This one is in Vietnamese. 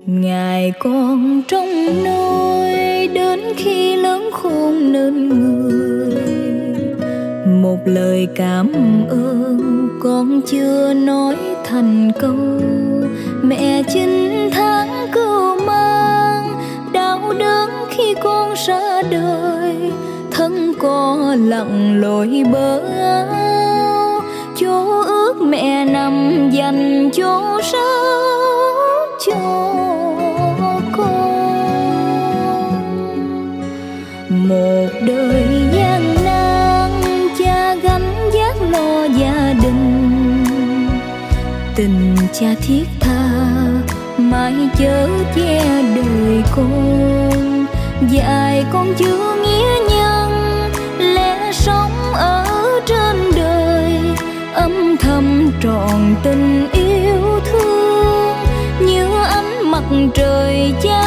Ngày con trong nôi đến khi lớn khôn nên người, một lời cảm ơn con chưa nói thành câu. Mẹ 9 tháng cưu mang đau đớn khi con ra đời, thân con lặn lội bờ áo, chỗ ước mẹ nằm dành chỗ ráo cho con. Một đời gian nan cha gánh vác lo gia đình, tình cha thiết tha mãi chở che đời con. Dạy con chưa nghĩa nhân lẽ sống ở trên đời, âm thầm trọn tình yêu thương như ánh mặt trời cha